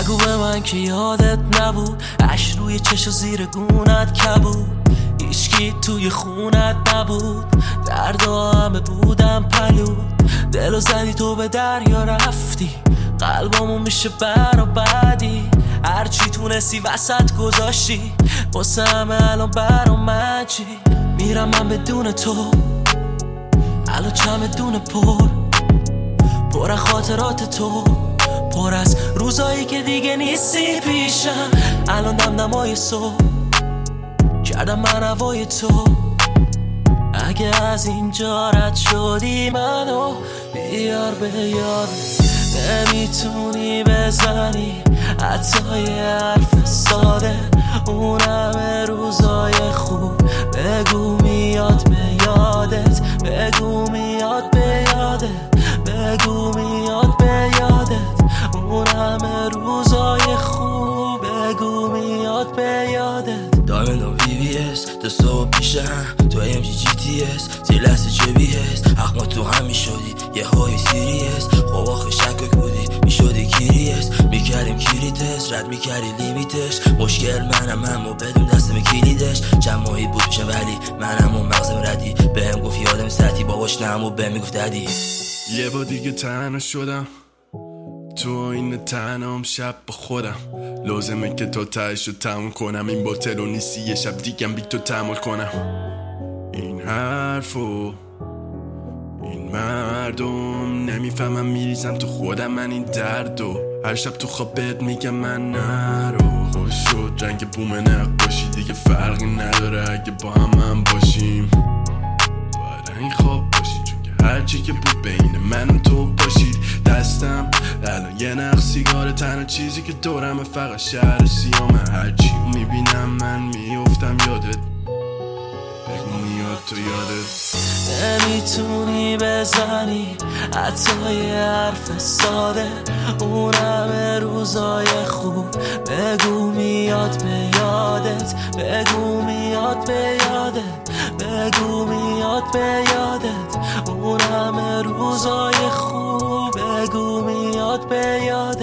نگو به من که یادت نبود، اش روی چش و زیر گونت کبود، هیچکی توی خونت نبود، دردا همه بودم پلود، دلو زدی تو به دریا رفتی، قلبمون میشه برابردی، هرچی تونستی وسط گذاشتی، واسه همه الان برام چی؟ میرم من بدون تو، الان چمدون پر از خاطرات تو، پر از روزایی که دیگه نیستی پیشم، الان دمدمای صبح کردم من هوای تو، اگه از اینجا رد شدی منو بیار به یاد، نمیتونی بزنی حتی یه حرف ساده، اون همه روزای خوب بگو میاد به یادت، بگو میاد به یادت، بگو میاد به یادت، اون همه روزای خوب بگو میاد به یادت. دایمن و بی بی اس تو صبح پیشم، تو ام جی جی تی اس زیر لحظه چه بی هست، حق ما تو هم میشدی یه های سیریس، خب آخه شکک بودی میشدی کیریس، میکردیم کلیدش رد میکردی لیمیتش، مشکل منم اما بدون دستم کلیدش، چند ماهی بود میشه ولی منم اون مغزم ردی، بهم گفت یادم سطحی باباش نم و بهم میگفت ددی. یه بار دیگه تنها شدم تو این تنهام شب با خودم، لازمه که تا تهش رو تموم کنم، این باطل و نیستی یه شب دیگم بی تو تحمل کنم، این حرفو این مردم نمیفهمم، میریزم تو خودم من این دردو، هر شب تو خواب بهت میگم من نرو، خوش شد رنگ بوم نقاشی دیگه فرقی نداره اگه با هم باشیم، باید این خواب باشی چون که هرچی که بود بین من و تو باشید، دستم الان یه نخ سیگار، تنها چیزی که دورمه فقط شهر سیامه، هرچی میبینم من میافتم یادت، بگو میاد تو یادت، نمیتونی بزنی حتی یه حرف ساده، اون همه روزای خوب بگو میاد به یادت، بگو میاد به یادت، بگو میاد به یادت، اون همه روزای خوب بگو میاد به یادت.